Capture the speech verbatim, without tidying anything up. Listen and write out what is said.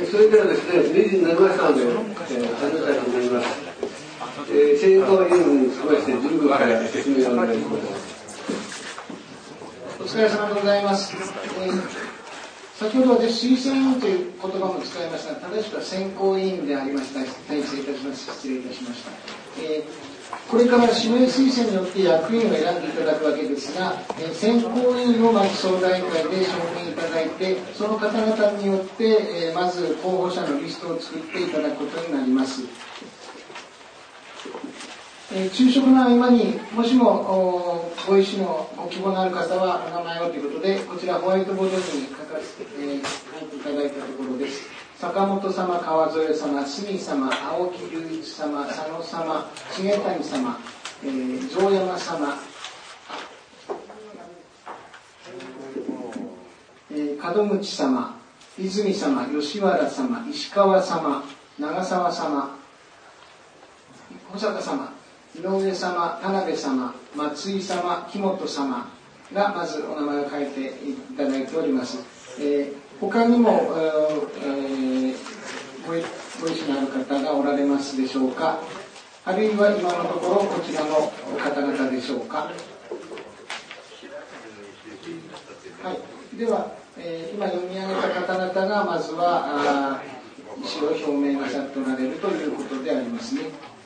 それではですね、にじになりましたので、えー、始めたいと思います。えー、選考委員につきまして、順部から説明をお願いします。 お疲れ様でございます。えー、先ほど私、推薦委員という言葉も使いましたが、正しくは選考委員でありました。大変失礼いたします。失礼いたしました。えーこれから指名推薦によって役員を選んでいただくわけですが、え選考委員をまず相談委員会で承認いただいて、その方々によって、えまず候補者のリストを作っていただくことになります。え昼食の合間にもしもご意思のご希望のある方はお名前をということで、こちらホワイトボードに書かせて、えー、書いていただいたところです。坂本様、川添様、角様、青木隆一様、佐野様、重谷様、えー、城山様、えー、門口様、泉様、吉原様、石川様、長澤様、保坂様、井上様、田辺様、松井様、木本様がまずお名前を書いていただいております。えー他にも、えー、ご意思のある方がおられますでしょうか。あるいは今のところこちらの方々でしょうか。はい、では、えー、今読み上げた方々がまずは意思を表明なさっておられるということでありますね。